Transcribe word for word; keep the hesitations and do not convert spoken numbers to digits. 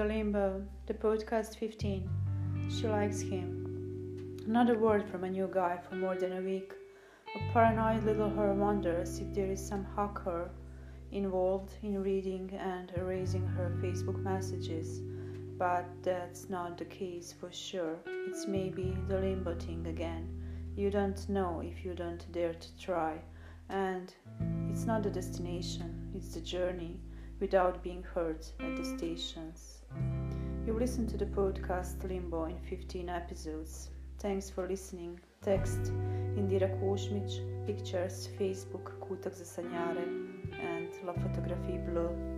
Limbo, the podcast fifteen. She likes him. Not a word from a new guy for more than a week. A paranoid little her wonders if there is some hacker involved in reading and erasing her Facebook messages. But that's not the case for sure. It's maybe the limbo thing again. You don't know if you don't dare to try. And it's not the destination, it's the journey without being hurt at the stations. You listen to the podcast Limbo in fifteen episodes. Thanks for listening. Text Indira Košmić, pictures Facebook Kutak za sanjare and La Fotografie Bleu.